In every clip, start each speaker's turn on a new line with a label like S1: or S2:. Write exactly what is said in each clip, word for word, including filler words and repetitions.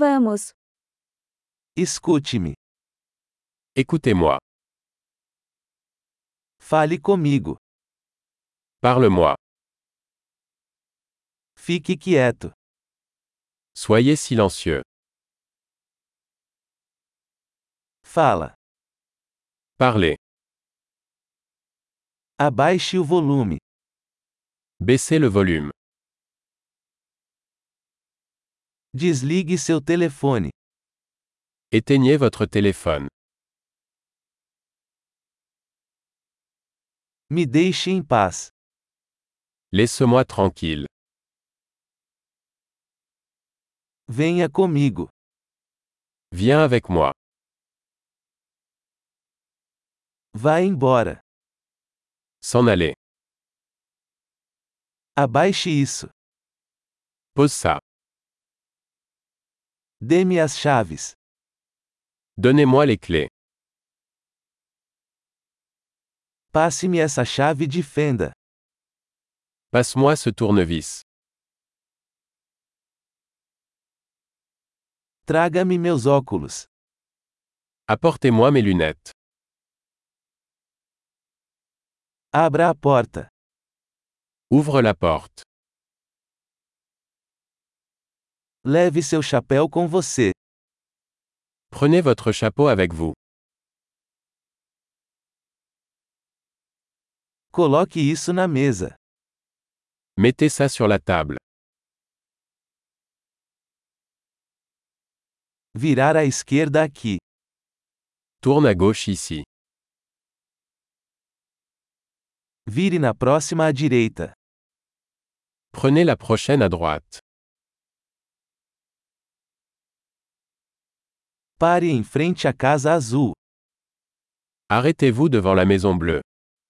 S1: Vamos.
S2: Escute-me.
S3: Écoutez-moi.
S2: Fale comigo.
S3: Parle-moi.
S2: Fique quieto.
S3: Soyez silencieux.
S2: Fala.
S3: Parlez.
S2: Abaixe o volume.
S3: Baissez le volume.
S2: Desligue seu telefone.
S3: Éteignez votre téléphone.
S2: Me deixe em paz.
S3: Laisse-moi tranquille.
S2: Venha comigo.
S3: Viens avec moi.
S2: Vá embora.
S3: S'en aller.
S2: Abaixe isso.
S3: Pose ça.
S2: Dê-me as chaves.
S3: Donnez-moi les clés.
S2: Passe-me essa chave de fenda.
S3: Passe-moi ce tournevis.
S2: Traga-me meus óculos.
S3: Apportez-moi mes lunettes.
S2: Abra a porta.
S3: Ouvre la porte.
S2: Leve seu chapéu com você.
S3: Prenez votre chapeau avec vous.
S2: Coloque isso na mesa.
S3: Mettez ça sur la table.
S2: Virar à esquerda aqui.
S3: Tourne à gauche ici.
S2: Vire na próxima à direita.
S3: Prenez la prochaine à droite.
S2: Pare em frente à casa azul.
S3: Arrêtez-vous devant la maison bleue.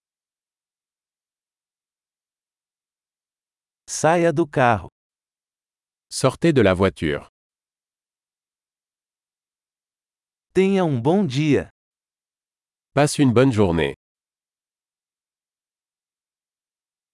S2: Saia do carro.
S3: Sortez de la voiture.
S2: Tenha um bom dia.
S3: Passe une bonne journée.